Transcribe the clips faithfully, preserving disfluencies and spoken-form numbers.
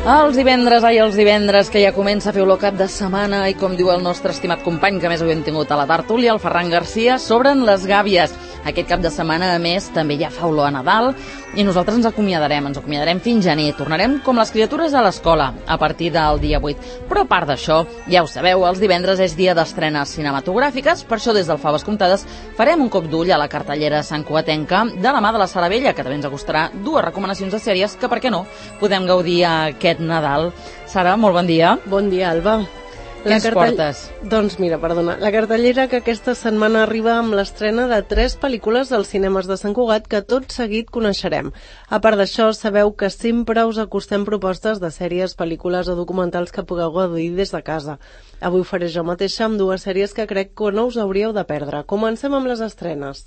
Els divendres, ai, els divendres, que ja comença a fer olor cap de setmana i com diu el nostre estimat company, que més avui hem tingut a la tertúlia, el Ferran Garcia, s'obren les gàbies. Aquest cap de setmana, a més, també ja fa olor a Nadal i nosaltres ens acomiadarem, ens acomiadarem fins gener. Tornarem com les criatures a l'escola a partir del dia vuit. Però a part d'això, ja ho sabeu, els divendres és dia d'estrenes cinematogràfiques, per això des del Faves Comptades farem un cop d'ull a la cartellera santcugatenca de la mà de la Sara Vella, que també ens acostarà dues recomanacions de sèries que, per què no, podem gaudir aquest Nadal. Sara, molt bon dia. Bon dia, Alba. Què ens cartell... portes? Doncs mira, perdona, la cartellera que aquesta setmana arriba amb l'estrena de tres pel·lícules dels cinemes de Sant Cugat que tot seguit coneixerem. A part d'això, sabeu que sempre us acostem propostes de sèries, pel·lícules o documentals que pugueu gaudir des de casa. Avui ho faré jo mateixa amb dues sèries que crec que no us hauríeu de perdre. Comencem amb les estrenes.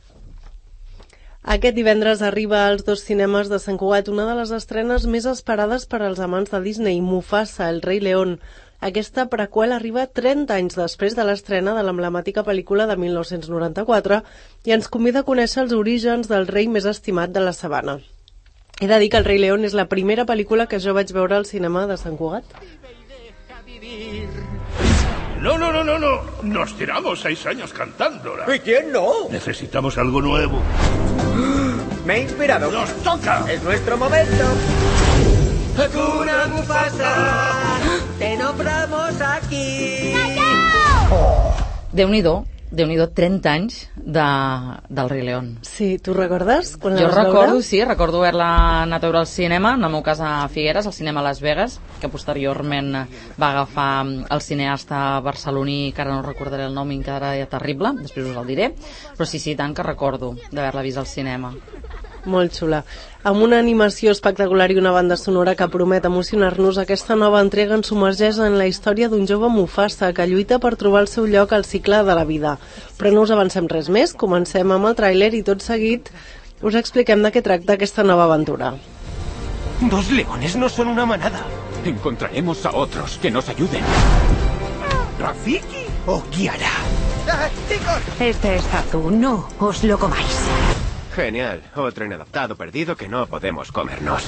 Aquest divendres arriba als dos cinemes de Sant Cugat una de les estrenes més esperades per als amants de Disney, Mufasa, el rei León. Aquesta preqüela arriba trenta anys després de l'estrena de l'emblemàtica pel·lícula de mil nou-cents noranta-quatre i ens convida a conèixer els orígens del rei més estimat de la sabana. He de dir que el rei León és la primera pel·lícula que jo vaig veure al cinema de Sant Cugat. No, no, no, no, no. Nos tiramos seis años cantándola. ¿Y quién no? Necesitamos algo nuevo. Me he inspirado. ¡Nos toca! Es nuestro momento. Hakuna Mufasa, te nombramos aquí. Oh. Déu-n'hi-do, Déu-n'hi-do, trenta anys de, del rei León. Sí, tu recordes? Quan jo recordo, sí, recordo haver-la anat a veure al cinema, en el meu cas a Figueres, al cinema Las Vegas, que posteriorment va agafar el cineasta barceloní, que ara no recordaré el nom i que ara ja terrible, després us el diré, però sí, sí, tant que recordo d'haver-la vist al cinema. Molt xula. Amb una animació espectacular i una banda sonora que promet emocionar-nos, aquesta nova entrega ens submergeix en la història d'un jove Mufasa que lluita per trobar el seu lloc al cicle de la vida. Però no us avancem res més, comencem amb el tràiler i tot seguit us expliquem de què tracta aquesta nova aventura. Dos leones no son una manada. Encontraremos a otros que nos ayuden. ¿Rafiki o Kiara? ¡Ah, chicos! Este es Zazu, no os lo comáis. Genial, otro inadaptado perdido que no podemos comernos.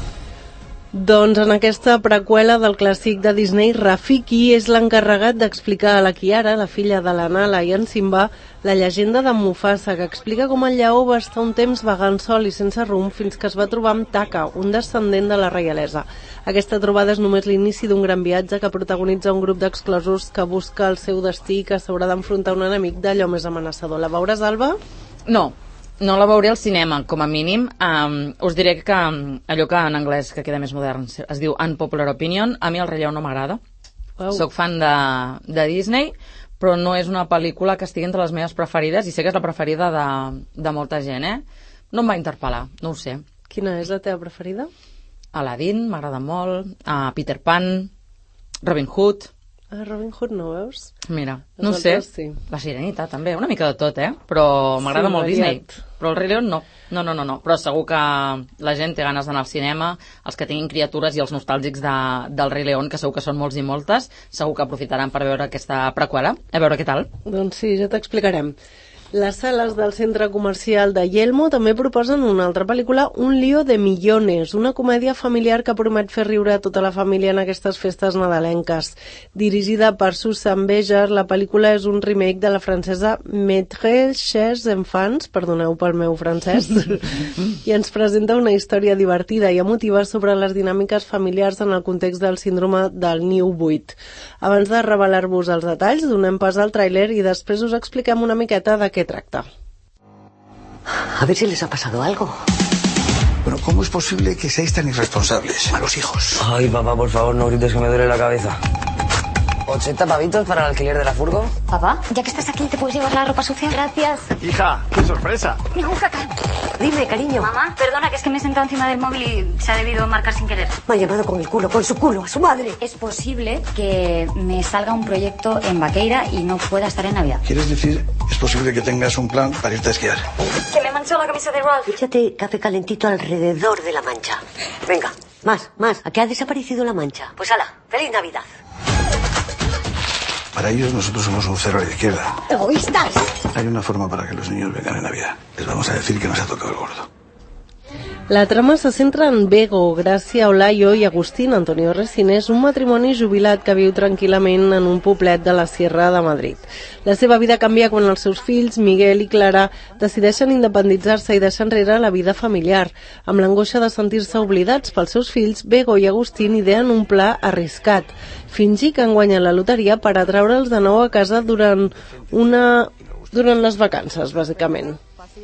Doncs en aquesta preqüela del clàssic de Disney, Rafiki és l'encarregat d'explicar a la Kiara, la filla de la Nala i en Simba, la llegenda de Mufasa, que explica com el lleó va estar un temps vagant sol i sense rumb fins que es va trobar amb Taka, un descendent de la reialesa. Aquesta trobada és només l'inici d'un gran viatge que protagonitza un grup d'exclosos que busca el seu destí i que s'haurà d'enfrontar un enemic d'allò més amenaçador. La veuràs, Alba? No. No la veuré al cinema, com a mínim. Um, us diré que um, allò que en anglès, que queda més modern, es diu Unpopular Opinion, a mi el Rei León no m'agrada. Wow. Soc fan de, de Disney, però no és una pel·lícula que estigui entre les meves preferides, i sé que és la preferida de, de molta gent, eh? No em va interpel·lar, no ho sé. Quina és la teva preferida? Aladdin, m'agrada molt, uh, Peter Pan, Robin Hood... A Robin Hood no veus? Mira, no ho sé, sí. La Sirenita també, una mica de tot, eh? Però m'agrada sí, molt variat. Disney. Però el Rei León no. No, no, no, no. Però segur que la gent té ganes d'anar al cinema, els que tinguin criatures i els nostàlgics de, del Rei León, que segur que són molts i moltes, segur que aprofitaran per veure aquesta preqüela. A veure què tal. Doncs sí, ja t'explicarem. Les sales del centre comercial de Yelmo també proposen una altra pel·lícula, Un lío de millones, una comèdia familiar que promet fer riure a tota la família en aquestes festes nadalenques. Dirigida per Susan Beger, la pel·lícula és un remake de la francesa Maîtres chers enfants, perdoneu pel meu francès, i ens presenta una història divertida i emotiva sobre les dinàmiques familiars en el context del síndrome del niu buit. Abans de revelar-vos els detalls, donem pas al tràiler i després us expliquem una miqueta de què tracta. A ver si les ha pasado algo. Pero ¿cómo es posible que seáis tan irresponsables? Malos hijos. Ay, papá, por favor, no grites que me duele la cabeza. ¿ochenta pavitos para el alquiler de la furgo? Papá, ya que estás aquí, ¿te puedes llevar la ropa sucia? Gracias. Hija, qué sorpresa. Mira, un caca. Dime, cariño. Mamá, perdona, que es que me he sentado encima del móvil y se ha debido marcar sin querer. Me ha llamado con el culo, con su culo, a su madre. Es posible que me salga un proyecto en Vaqueira y no pueda estar en Navidad. ¿Quieres decir, es posible que tengas un plan para irte a esquiar? Que me manchó la camisa de Ralph. Échate café calentito alrededor de la mancha. Venga, más, más. ¿A qué ha desaparecido la mancha? Pues hala, feliz Navidad. Para ellos nosotros somos un cero a la izquierda. ¡Egoístas! Hay una forma para que los niños vengan en Navidad. Les vamos a decir que nos ha tocado el gordo. La trama se centra en Bego, Gràcia Olayo i Agustín Antonio Resines, un matrimoni jubilat que viu tranquil·lament en un poblet de la Sierra de Madrid. La seva vida canvia quan els seus fills, Miguel i Clara, decideixen independitzar-se i deixar enrere la vida familiar. Amb l'angoixa de sentir-se oblidats pels seus fills, Bego i Agustín ideen un pla arriscat: fingir que han guanyat la loteria per atraure'ls de nou a casa durant una... durant les vacances, bàsicament.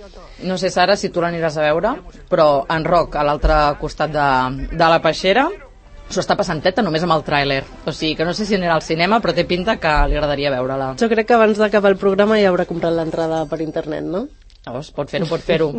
No sé, Sara, si tu l'aniràs a veure, però en Roc, a l'altre costat de, de la peixera, s'ho està passant teta només amb el tràiler. O sigui, que no sé si anirà al cinema, però té pinta que li agradaria veure-la. Jo crec que abans d'acabar el programa ja haurà comprat l'entrada per internet, no? Llavors, pot fer-ho, pot fer-ho.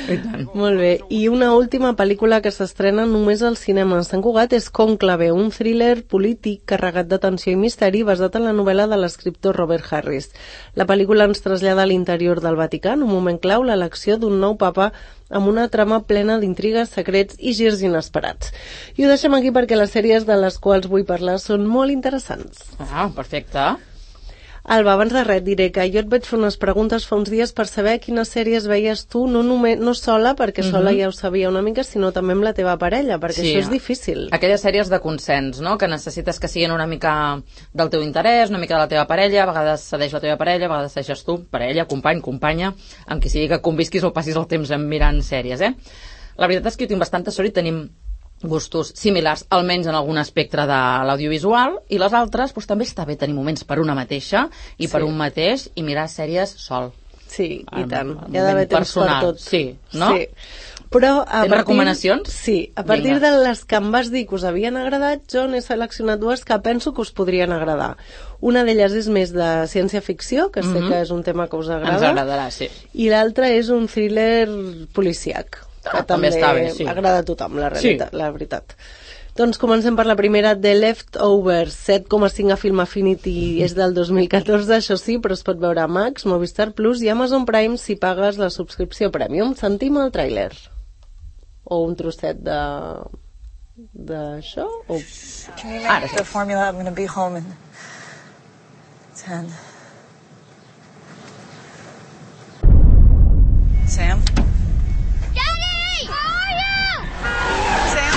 Molt bé. I una última pel·lícula que s'estrena només al cinema a Sant Cugat és Cònclave, un thriller polític carregat de tensió i misteri basat en la novel·la de l'escriptor Robert Harris. La pel·lícula ens trasllada a l'interior del Vaticà, en un moment clau, l'elecció d'un nou papa amb una trama plena d'intrigues, secrets i girs inesperats. I ho deixem aquí perquè les sèries de les quals vull parlar són molt interessants. Ah, perfecte. Alba, abans de res diré que jo et vaig fer unes preguntes fa uns dies per saber quines sèries veies tu, no, només, no sola, perquè uh-huh. sola ja ho sabia una mica, sinó també amb la teva parella, perquè sí. Això és difícil. Aquelles sèries de consens, no?, que necessites que siguin una mica del teu interès, una mica de la teva parella, a vegades cedeix la teva parella, a vegades cedeixes tu, parella, company, companya, amb qui sigui que convisquis o passis el temps mirant sèries, eh? La veritat és que jo tinc bastanta sort i tenim gustos similars, almenys en algun espectre de l'audiovisual, i les altres doncs, també està bé tenir moments per una mateixa i sí. per un mateix i mirar sèries sol. Sí, i tant. Hi ha d'haver temps per tot. Sí, no? Sí. Però a Tens partir... recomanacions? Sí, a partir Vinga. de les que em vas dir que us havien agradat, jo n'he seleccionat dues que penso que us podrien agradar. Una d'elles és més de ciència-ficció, que sé mm-hmm. que és un tema que us agrada. Ens agradarà, sí. I l'altra és un thriller policíac, que ah, també, també està bé, sí. agrada a tothom, la, realitat, sí. la veritat. Doncs comencem per la primera, The Leftovers, set coma cinc a Film Affinity, és del dos mil catorze, això sí, però es pot veure a Max, Movistar Plus i Amazon Prime si pagues la subscripció Premium. Sentim el tràiler. O un trosset de... d'això? O... Ara sí. The formula, I'm going to be home in ten. Sam? Daddy! Where are you? Sam?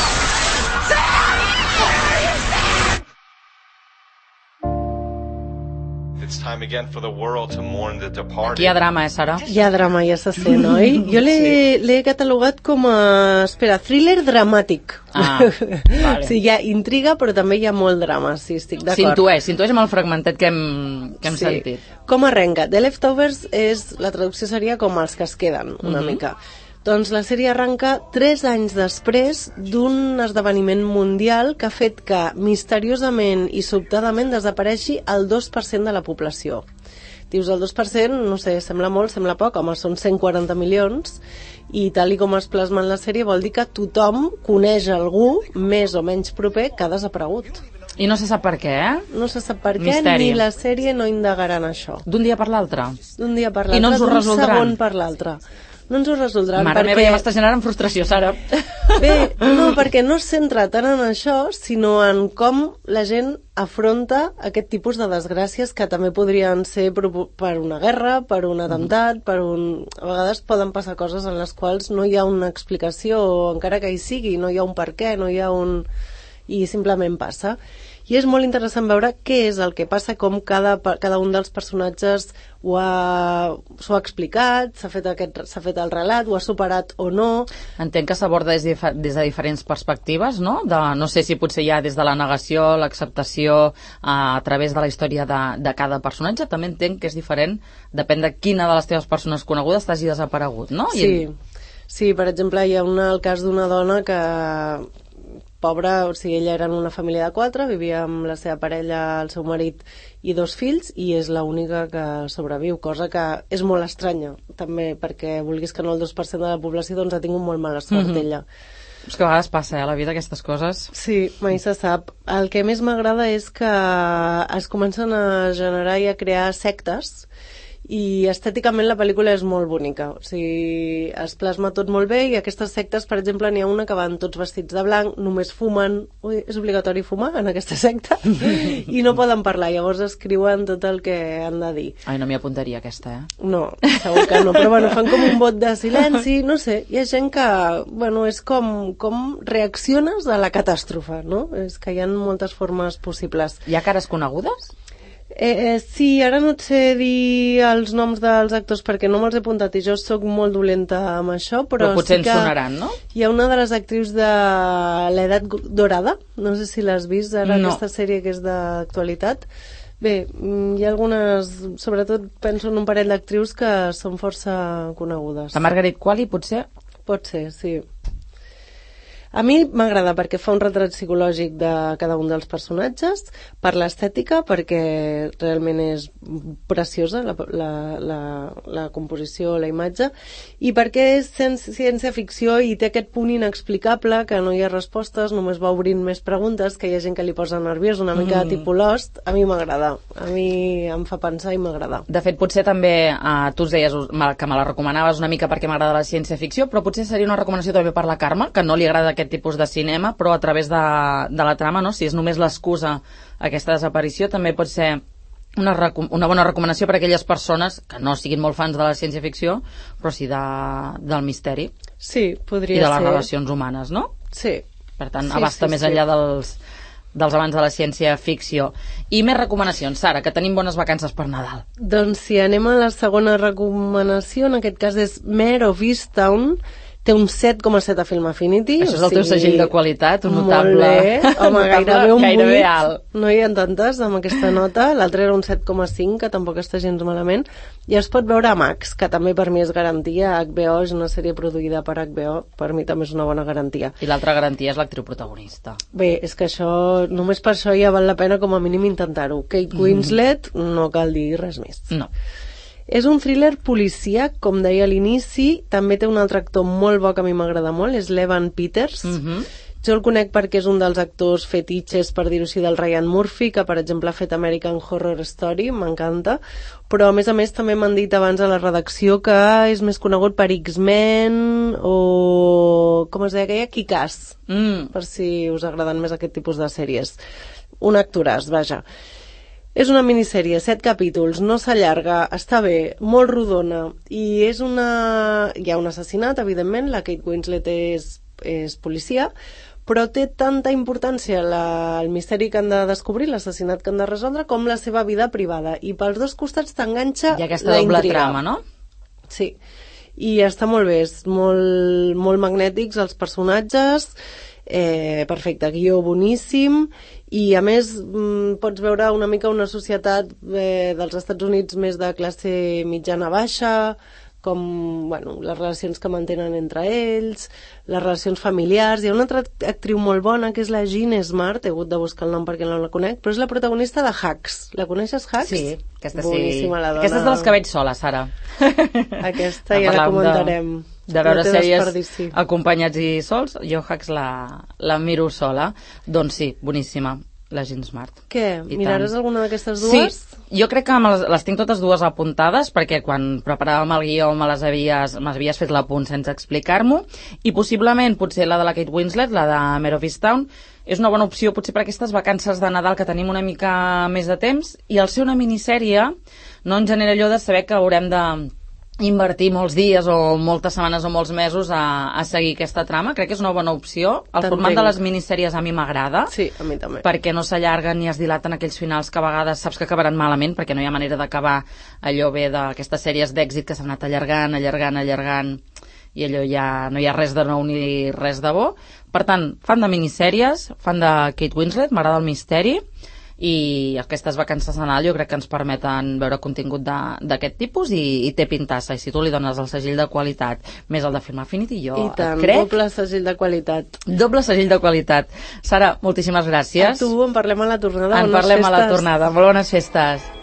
It's time again for the world to mourn the departed. Aquí hi ha drama, eh, Sara? Hi ha drama, ja se sent, oi? Jo l'he sí. catalogat com a... Espera, thriller dramàtic. Ah, vale. Sí, hi ha intriga, però també hi ha molt drama, sí, estic d'acord. S'intueix, s'intueix amb el fragmentet que hem, que hem sí. sentit. Com arrenca? The Leftovers és... La traducció seria com els que es queden, una mm-hmm. mica. Doncs la sèrie arranca tres anys després d'un esdeveniment mundial que ha fet que misteriosament i sobtadament desapareixi el dos per cent de la població. Dius, el dos per cent, no sé, sembla molt, sembla poc, home, són cent quaranta milions, i tal i com es plasma en la sèrie vol dir que tothom coneix algú més o menys proper que ha desaparegut. I no se sap per què, eh? No se sap per què, Misteri. ni la sèrie no indagarà en això. D'un dia per l'altre? D'un dia per l'altre, I no ens ho d'un resoldran? segon per l'altre. No ens ho resoldran. Mare perquè... meva, ja m'està generant frustració, Sara. Bé, no, perquè no es centra tant en això, sinó en com la gent afronta aquest tipus de desgràcies que també podrien ser per una guerra, per un atemptat, per un... A vegades poden passar coses en les quals no hi ha una explicació, o encara que hi sigui, no hi ha un per què, no hi ha un... i simplement passa. I és molt interessant veure què és el que passa, com cada, cada un dels personatges ho ha, s'ho ha explicat, s'ha fet, aquest, s'ha fet el relat, ho ha superat o no. Entenc que s'aborda des, de, des de diferents perspectives, no? De, no sé si potser ja des de la negació, l'acceptació, a, a través de la història de, de cada personatge. També entenc que és diferent, depèn de quina de les teves persones conegudes t'hagi desaparegut, no? Sí, I... sí, per exemple, hi ha una, el cas d'una dona que... pobra, o sigui, ella era en una família de quatre, vivia amb la seva parella, el seu marit i dos fills, i és l'única que sobreviu, cosa que és molt estranya, també, perquè vulguis que no el dos per cent de la població doncs ha tingut molt mala sort, mm-hmm. ella. És que a vegades passa, eh, a la vida, aquestes coses. Sí, mai se sap. El que més m'agrada és que es comencen a generar i a crear sectes, i estèticament la pel·lícula és molt bonica, o sigui, es plasma tot molt bé, i aquestes sectes, per exemple, n'hi ha una que van tots vestits de blanc, només fumen, ui, és obligatori fumar en aquesta secta, i no poden parlar, llavors escriuen tot el que han de dir. Ai, no m'hi apuntaria aquesta, eh? No, segur que no, però bueno, fan com un vot de silenci, no sé, hi ha gent que, bueno, és com, com reacciones a la catàstrofe, no? És que hi ha moltes formes possibles. Hi ha cares conegudes? Eh, eh, sí, ara no et sé dir els noms dels actors perquè no me'ls he apuntat i jo sóc molt dolenta amb això, però, però potser sí que ens sonaran, no? Hi ha una de les actrius de l'Edat Dorada, no sé si l'has vist ara, no. Aquesta sèrie que és d'actualitat. Bé, hi ha algunes, sobretot penso en un parell d'actrius que són força conegudes. La Margaret Qualley, potser? Pot ser, sí. A mi m'agrada perquè fa un retrat psicològic de cada un dels personatges, per l'estètica, perquè realment és preciosa la, la, la, la composició, la imatge, i perquè és ciència-ficció i té aquest punt inexplicable que no hi ha respostes, només va obrint més preguntes, que hi ha gent que li posa nerviós, una mica mm. tipus Lost. A mi m'agrada, a mi em fa pensar i m'agrada. De fet, potser també, eh, tu us deies que me la recomanaves una mica perquè m'agrada la ciència-ficció, però potser seria una recomanació també per la Carme, que no li agrada aquest tipus de cinema, però a través de, de la trama, no? Si és només l'excusa aquesta desaparició, també pot ser una, una bona recomanació per a aquelles persones que no siguin molt fans de la ciència-ficció, però sí de, del misteri. Sí, podria ser. I de les ser. relacions humanes, no? Sí. Per tant, sí, abasta sí, més sí. enllà dels, dels abans de la ciència-ficció. I més recomanacions, Sara, que tenim bones vacances per Nadal. Doncs si anem a la segona recomanació, en aquest cas és Mare of Easttown, té un set coma set a Film Affinity. Això és el teu sigui, segell de qualitat, un notable. Molt bé, home, gairebé un gairebé vuit. alt. No hi ha tantes amb aquesta nota. L'altre era un set coma cinc, que tampoc està gens malament. I es pot veure a Max, que també per mi és garantia. H B O és una sèrie produïda per H B O, per mi també és una bona garantia. I l'altra garantia és l'actriu protagonista. Bé, és que això, només per això ja val la pena com a mínim intentar-ho. Kate Winslet, mm. no cal dir res més. No. És un thriller policíac, com deia a l'inici, també té un altre actor molt bo que a mi m'agrada molt, és l'Evan Peters. Mm-hmm. Jo el conec perquè és un dels actors fetitxes, per dir-ho així, del Ryan Murphy, que per exemple ha fet American Horror Story, m'encanta, però a més a més també m'han dit abans a la redacció que és més conegut per X-Men o, com es deia aquella, Kick-Ass, mm. per si us agraden més aquest tipus de sèries. Un actoràs, vaja. És una minissèrie, set capítols, no s'allarga, està bé, molt rodona, i és una... hi ha un assassinat, evidentment, la Kate Winslet és, és policia, però té tanta importància la, el misteri que han de descobrir, l'assassinat que han de resoldre, com la seva vida privada, i pels dos costats t'enganxa la intriga. Hi ha aquesta doble trama, no? Sí, i està molt bé, és molt, molt magnètics els personatges, eh, perfecte, guió boníssim, i a més mm, pots veure una mica una societat eh, dels Estats Units més de classe mitjana-baixa, com bueno, les relacions que mantenen entre ells, les relacions familiars. Hi ha una altra actriu molt bona que és la Jean Smart, he hagut de buscar el nom perquè no la conec, però és la protagonista de Hacks. La coneixes, Hacks? Sí, aquesta sí. Boníssima, la dona. Aquesta és de les que veig sola, Sara. Aquesta ja la comentarem. De, de veure no sèries acompanyats i sols, jo Hacks la, la miro sola. Doncs sí, boníssima. La Jean Smart. Què? I miraràs tant. Alguna d'aquestes dues? Sí, jo crec que les, les tinc totes dues apuntades perquè quan preparàvem el guió me les havies, m'havies fet l'apunt sense explicar-m'ho, i possiblement potser la de la Kate Winslet, la de Mare of Easttown, és una bona opció potser per aquestes vacances de Nadal que tenim una mica més de temps, i al ser una minissèrie no ens genera allò de saber que haurem de invertir molts dies o moltes setmanes o molts mesos a, a seguir aquesta trama. Crec que és una bona opció. El format de les minissèries a mi m'agrada. Sí, a mi també. Perquè no s'allarguen ni es dilaten aquells finals que a vegades saps que acabaran malament, perquè no hi ha manera d'acabar allò bé d'aquestes sèries d'èxit que s'han anat allargant, allargant, allargant, i allò ja no hi ha res de nou ni res de bo. Per tant, fan de minissèries, fan de Kate Winslet, m'agrada el misteri, i aquestes vacances de Nadal jo crec que ens permeten veure contingut d'aquest tipus, i, i té pintassa, i si tu li dones el segell de qualitat més el de Film Affinity, jo I tant, crec... doble segell de qualitat. Doble segell de qualitat. Sara, moltíssimes gràcies. A tu, en parlem a la tornada. En parlem a la tornada. Molt bones festes.